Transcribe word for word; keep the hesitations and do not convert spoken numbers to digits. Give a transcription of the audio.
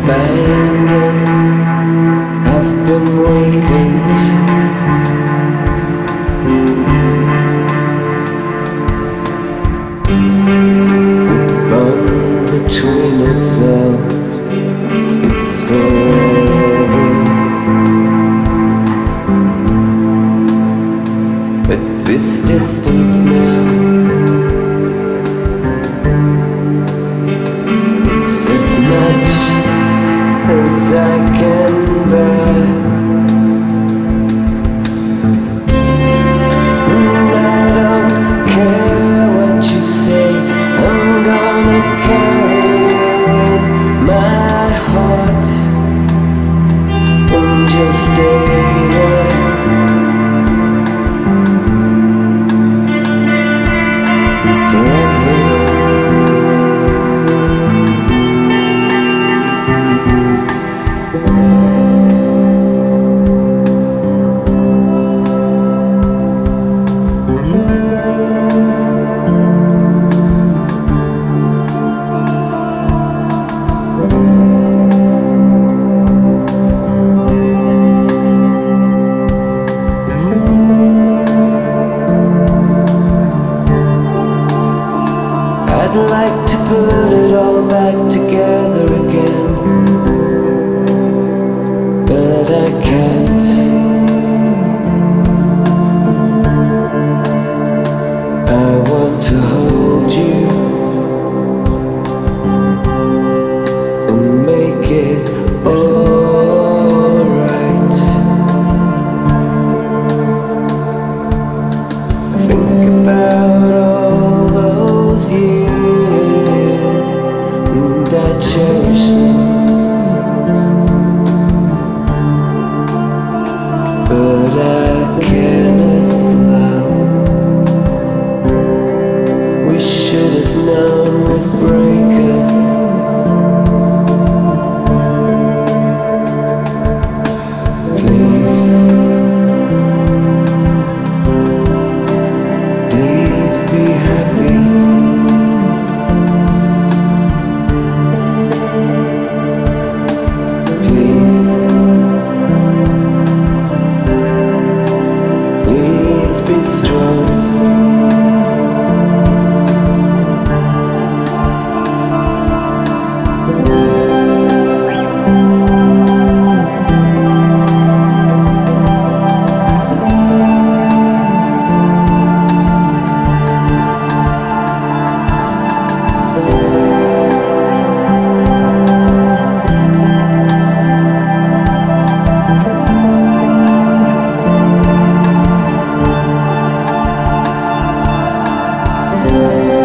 find us. I've been wakened. The bond between us all, it's forever. But this distance now, it's as much as I can bear. And I don't care what you say, I'm gonna carry you in my heart and just stay there. Forever. I'd like to put it all back together again, but I can't. I want to hold you and make it alright. Think about all those years and I cherish them, but our careless love, we should have known would break us. Please, please be happy. Please, please be strong. Thank you.